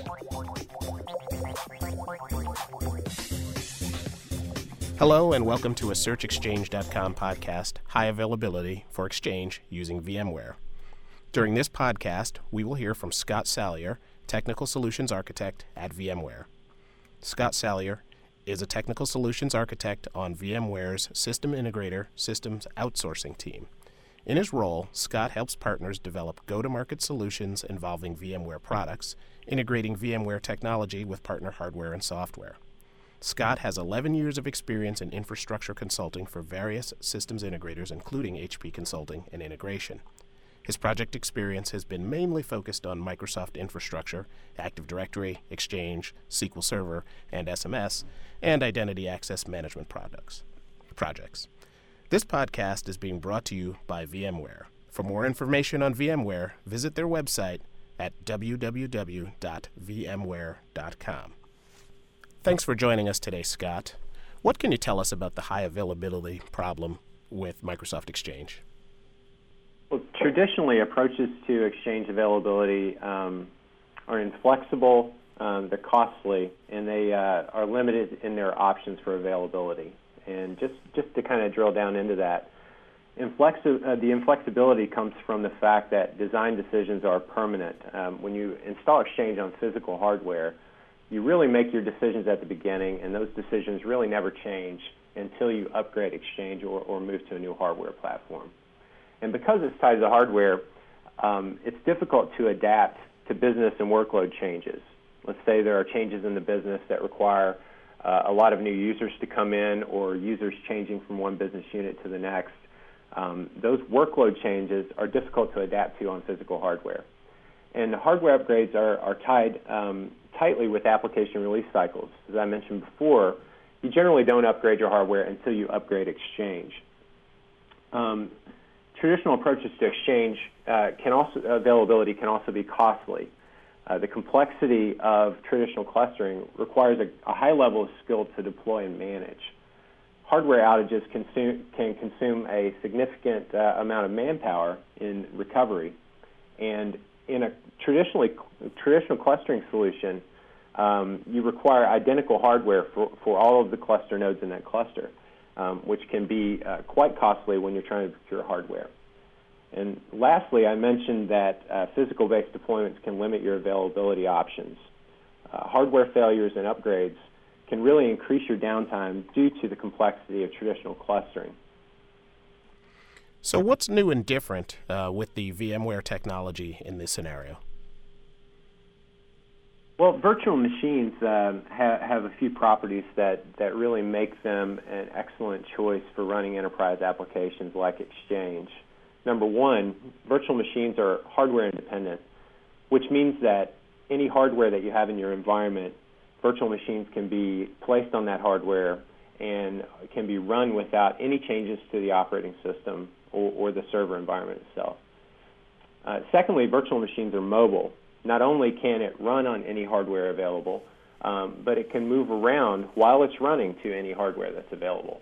Hello and welcome to a SearchExchange.com podcast, High Availability for Exchange Using VMware. During this podcast, we will hear from Scott Salyer, Technical Solutions Architect at VMware. Scott Salyer is a Technical Solutions Architect on VMware's System Integrator Systems Outsourcing team. In his role, Scott helps partners develop go-to-market solutions involving VMware products, integrating VMware technology with partner hardware and software. Scott has 11 years of experience in infrastructure consulting for various systems integrators, including HP Consulting and Integration. His project experience has been mainly focused on Microsoft infrastructure, Active Directory, Exchange, SQL Server, and SMS, and identity access management projects. This podcast is being brought to you by VMware. For more information on VMware, visit their website at www.vmware.com. Thanks for joining us today, Scott. What can you tell us about the high availability problem with Microsoft Exchange? Well, traditionally, approaches to Exchange availability are inflexible, they're costly, and they are limited in their options for availability. And just to kind of drill down into that, the inflexibility comes from the fact that design decisions are permanent. When you install Exchange on physical hardware, you really make your decisions at the beginning, and those decisions really never change until you upgrade Exchange or move to a new hardware platform. And because it's tied to the hardware, it's difficult to adapt to business and workload changes. Let's say there are changes in the business that require a lot of new users to come in, or users changing from one business unit to the next. Those workload changes are difficult to adapt to on physical hardware. And hardware upgrades are tied tightly with application release cycles. As I mentioned before, you generally don't upgrade your hardware until you upgrade Exchange. Traditional approaches to Exchange availability can also be costly. The complexity of traditional clustering requires a high level of skill to deploy and manage. Hardware outages can consume a significant amount of manpower in recovery, and in a traditional clustering solution, you require identical hardware for all of the cluster nodes in that cluster, which can be quite costly when you're trying to procure hardware. And lastly, I mentioned that physical-based deployments can limit your availability options. Hardware failures and upgrades can really increase your downtime due to the complexity of traditional clustering. So what's new and different with the VMware technology in this scenario? Well, virtual machines have a few properties that really make them an excellent choice for running enterprise applications like Exchange. Number one, virtual machines are hardware independent, which means that any hardware that you have in your environment, virtual machines can be placed on that hardware and can be run without any changes to the operating system or the server environment itself. Secondly, virtual machines are mobile. Not only can it run on any hardware available, but it can move around while it's running to any hardware that's available.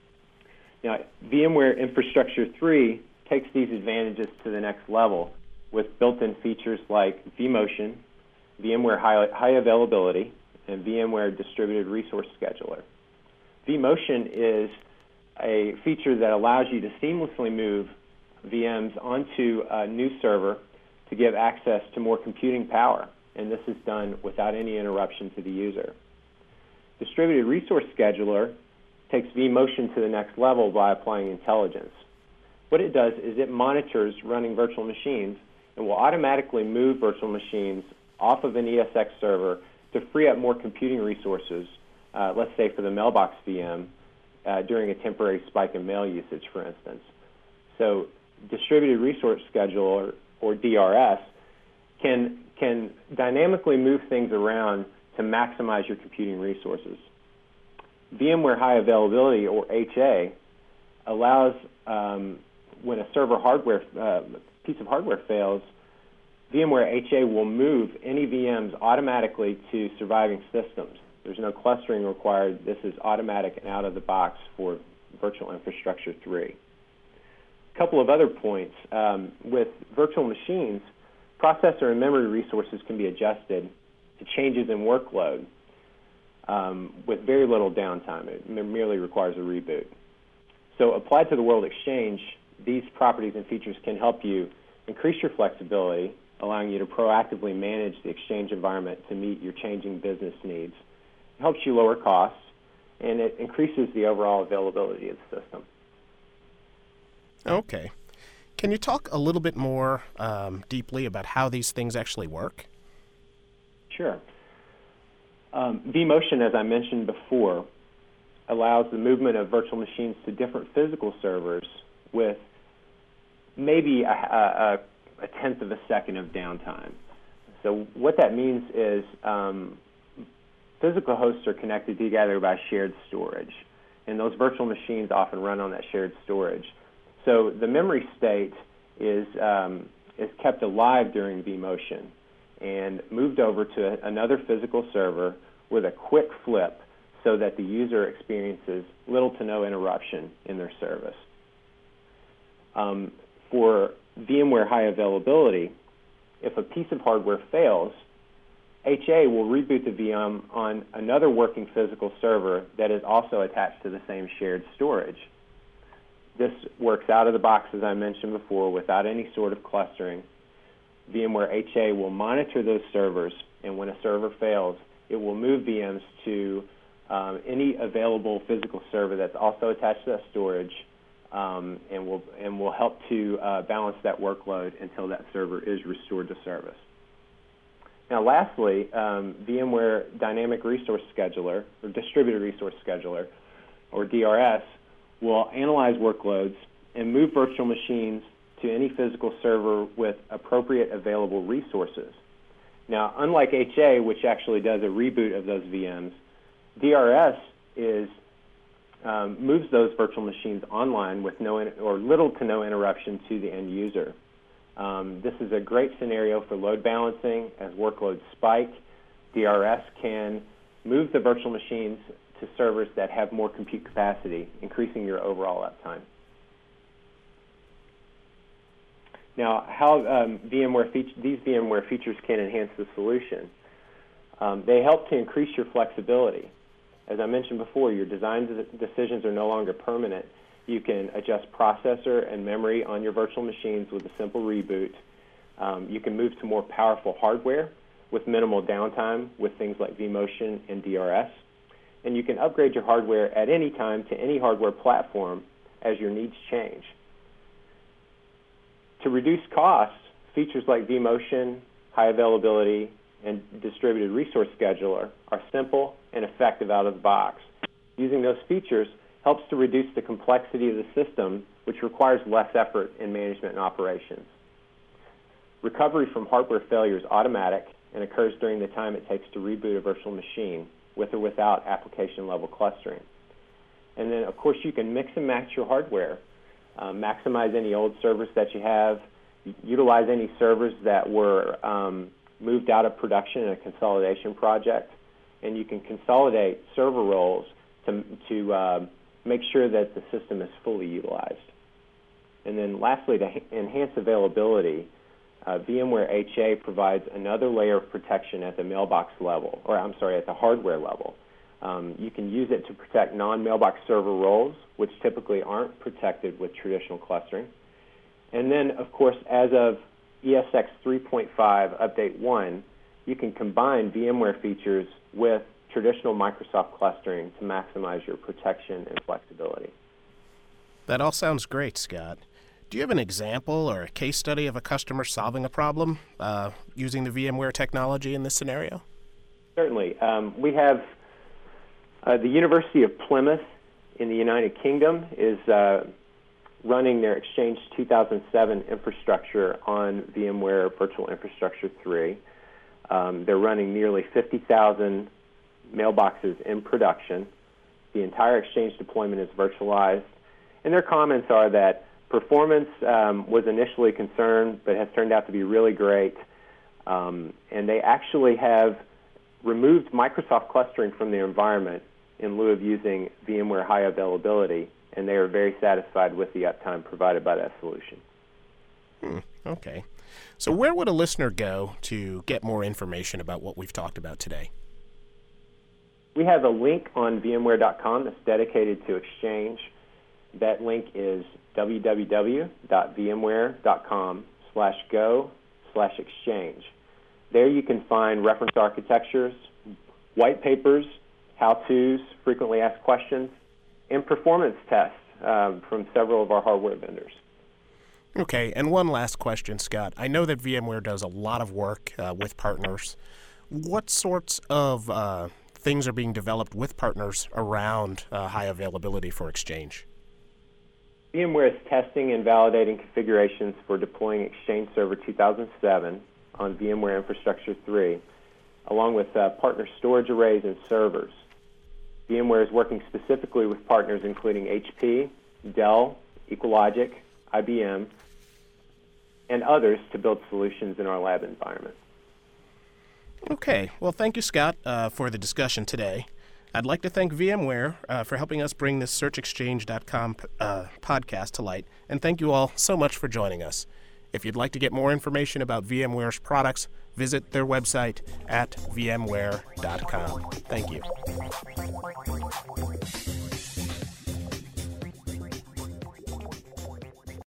Now, VMware Infrastructure 3 takes these advantages to the next level with built-in features like vMotion, VMware High Availability, and VMware Distributed Resource Scheduler. vMotion is a feature that allows you to seamlessly move VMs onto a new server to give access to more computing power, and this is done without any interruption to the user. Distributed Resource Scheduler takes vMotion to the next level by applying intelligence. What it does is it monitors running virtual machines and will automatically move virtual machines off of an ESX server to free up more computing resources, let's say for the mailbox VM, during a temporary spike in mail usage, for instance. So Distributed Resource Scheduler, or DRS, can dynamically move things around to maximize your computing resources. VMware High Availability, or HA, allows when a server piece of hardware fails, VMware HA will move any VMs automatically to surviving systems. There's no clustering required. This is automatic and out of the box for Virtual Infrastructure 3. A couple of other points. With virtual machines, processor and memory resources can be adjusted to changes in workload with very little downtime. It merely requires a reboot. So applied to the World Exchange, these properties and features can help you increase your flexibility, allowing you to proactively manage the Exchange environment to meet your changing business needs. It helps you lower costs, and it increases the overall availability of the system. Okay. Can you talk a little bit more deeply about how these things actually work? Sure. vMotion, as I mentioned before, allows the movement of virtual machines to different physical servers with maybe a tenth of a second of downtime. So what that means is physical hosts are connected together by shared storage, and those virtual machines often run on that shared storage. So the memory state is kept alive during vMotion and moved over to another physical server with a quick flip so that the user experiences little to no interruption in their service. For VMware High Availability, if a piece of hardware fails, HA will reboot the VM on another working physical server that is also attached to the same shared storage. This works out of the box, as I mentioned before, without any sort of clustering. VMware HA will monitor those servers, and when a server fails, it will move VMs to any available physical server that's also attached to that storage, and will help to balance that workload until that server is restored to service. Now, lastly, VMware Dynamic Resource Scheduler, or Distributed Resource Scheduler, or DRS, will analyze workloads and move virtual machines to any physical server with appropriate available resources. Now, unlike HA, which actually does a reboot of those VMs, DRS moves those virtual machines online with little to no interruption to the end user. This is a great scenario for load balancing. As workloads spike, DRS can move the virtual machines to servers that have more compute capacity, increasing your overall uptime. Now, how these VMware features can enhance the solution. They help to increase your flexibility. As I mentioned before, your design decisions are no longer permanent. You can adjust processor and memory on your virtual machines with a simple reboot. You can move to more powerful hardware with minimal downtime with things like vMotion and DRS. And you can upgrade your hardware at any time to any hardware platform as your needs change. To reduce costs, features like vMotion, High Availability, and Distributed Resource Scheduler are simple and effective out of the box. Using those features helps to reduce the complexity of the system, which requires less effort in management and operations. Recovery from hardware failure is automatic and occurs during the time it takes to reboot a virtual machine, with or without application-level clustering. And then, of course, you can mix and match your hardware, maximize any old servers that you have, utilize any servers that were moved out of production in a consolidation project, and you can consolidate server roles to make sure that the system is fully utilized. And then lastly, to enhance availability, VMware HA provides another layer of protection at the mailbox level, at the hardware level. You can use it to protect non-mailbox server roles, which typically aren't protected with traditional clustering. And then, of course, as of ESX 3.5 Update 1, you can combine VMware features with traditional Microsoft clustering to maximize your protection and flexibility. That all sounds great, Scott. Do you have an example or a case study of a customer solving a problem using the VMware technology in this scenario? Certainly. We have the University of Plymouth in the United Kingdom is running their Exchange 2007 infrastructure on VMware Virtual Infrastructure 3. They're running nearly 50,000 mailboxes in production. The entire Exchange deployment is virtualized. And their comments are that performance was initially concerned, but has turned out to be really great. And they actually have removed Microsoft clustering from their environment in lieu of using VMware High Availability, and they are very satisfied with the uptime provided by that solution. Okay. So where would a listener go to get more information about what we've talked about today? We have a link on VMware.com that's dedicated to Exchange. That link is www.vmware.com/go/exchange. There you can find reference architectures, white papers, how-tos, frequently asked questions, and performance tests from several of our hardware vendors. Okay, and one last question, Scott. I know that VMware does a lot of work with partners. What sorts of things are being developed with partners around high availability for Exchange? VMware is testing and validating configurations for deploying Exchange Server 2007 on VMware Infrastructure 3, along with partner storage arrays and servers. VMware is working specifically with partners including HP, Dell, Equalogic, IBM, and others to build solutions in our lab environment. Okay, well, thank you, Scott, for the discussion today. I'd like to thank VMware for helping us bring this SearchExchange.com podcast to light, and thank you all so much for joining us. If you'd like to get more information about VMware's products, visit their website at vmware.com. Thank you.